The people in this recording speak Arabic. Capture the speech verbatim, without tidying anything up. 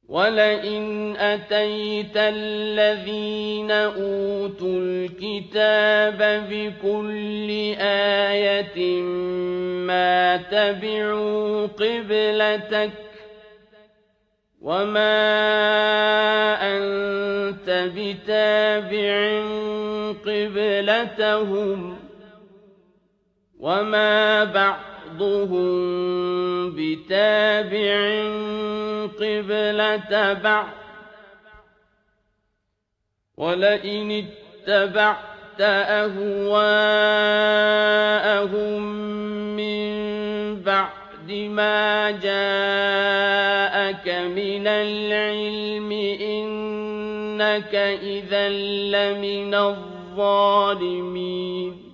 وَلَئِنْ أَتَيْتَ الَّذِينَ أُوتُوا الْكِتَابَ بِكُلِّ آيَةٍ مَا تَبِعُوا قِبْلَتَكَ وَمَا أَنتَ بِتَابِعٍ قِبْلَتَهُمْ وَمَا بَعْضُهُم بِتَابِعٍ قِبْلَةَ بَعْضٍ ۚ وَلَئِنِ اتَّبَعْتَ أَهْوَاءَهُم مِّن بَعْدِ مَا جَاءَكَ مِنَ الْعِلْمِ إِنَّكَ إِذًا لَّمِنَ الظَّالِمِينَ